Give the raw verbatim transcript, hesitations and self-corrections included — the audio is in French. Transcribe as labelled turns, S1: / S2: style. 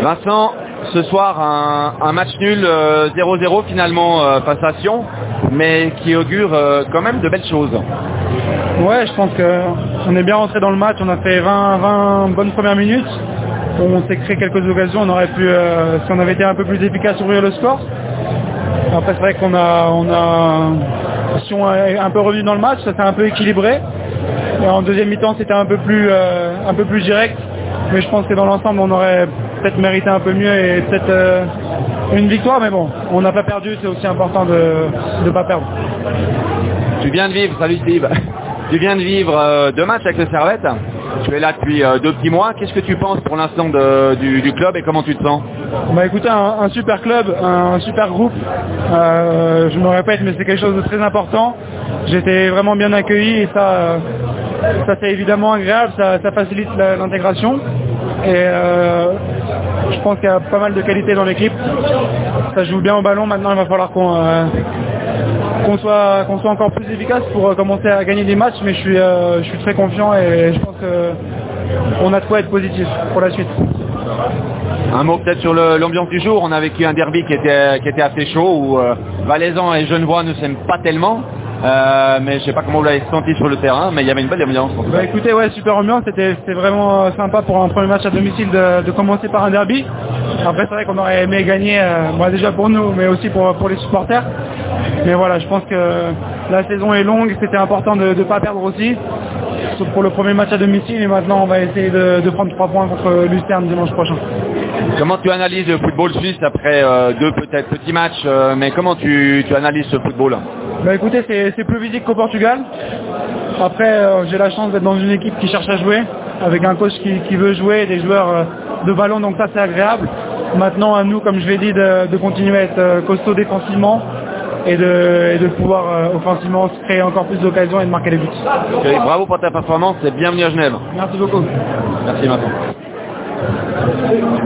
S1: Vincent, ce soir un, un match nul euh, zéro zéro finalement euh, face à Sion, mais qui augure euh, quand même de belles choses.
S2: Ouais, je pense qu'on est bien rentré dans le match, on a fait vingt, vingt bonnes premières minutes, on s'est créé quelques occasions, on aurait pu, euh, si on avait été un peu plus efficace, ouvrir le score. Après c'est vrai qu'on a, on a, si on est un peu revenu dans le match, ça s'est un peu équilibré. Et en deuxième mi-temps c'était un peu plus, euh, un peu plus direct, mais je pense que dans l'ensemble on aurait peut-être mérité un peu mieux et peut-être euh, une victoire, mais bon, on n'a pas perdu, c'est aussi important de ne pas perdre.
S1: Tu viens de vivre, salut Steve, tu viens de vivre euh, deux matchs avec le Servette, tu es là depuis euh, deux petits mois, qu'est-ce que tu penses pour l'instant de, du, du club et comment tu te sens?
S2: Bah écoutez, un, un super club, un, un super groupe, euh, je me répète mais c'est quelque chose de très important, j'étais vraiment bien accueilli et ça, euh, ça c'est évidemment agréable, ça, ça facilite la, l'intégration et euh, je pense qu'il y a pas mal de qualité dans l'équipe, ça joue bien au ballon, maintenant il va falloir qu'on... Euh, qu'on soit, qu'on soit encore plus efficace pour commencer à gagner des matchs, mais je suis, euh, je suis très confiant et je pense qu'on a de quoi être positif pour la suite.
S1: Un mot peut-être sur le, l'ambiance du jour, on a vécu un derby qui était, qui était assez chaud, où euh, Valaisan et Genevois ne s'aiment pas tellement, euh, mais je sais pas comment vous l'avez senti sur le terrain, mais il y avait une belle ambiance.
S2: Bah écoutez, ouais, super ambiance, c'était, c'était vraiment sympa pour un premier match à domicile de, de commencer par un derby. Après c'est vrai qu'on aurait aimé gagner, euh, bon, déjà pour nous, mais aussi pour, pour les supporters. Mais voilà, je pense que la saison est longue, c'était important de ne pas perdre aussi, sauf pour le premier match à domicile, et maintenant on va essayer de, de prendre trois points contre Lucerne dimanche prochain.
S1: Comment tu analyses le football suisse après euh, deux peut-être petits matchs, euh, mais comment tu, tu analyses ce football?
S2: Bah écoutez, c'est, c'est plus physique qu'au Portugal. Après, euh, j'ai la chance d'être dans une équipe qui cherche à jouer, avec un coach qui, qui veut jouer, des joueurs euh, de ballon, donc ça c'est agréable. Maintenant à nous, comme je l'ai dit, de, de continuer à être euh, costaud défensivement et de, et de pouvoir euh, offensivement se créer encore plus d'occasions et de marquer les buts.
S1: Okay, bravo pour ta performance et bienvenue à Genève.
S2: Merci beaucoup.
S1: Merci Vincent.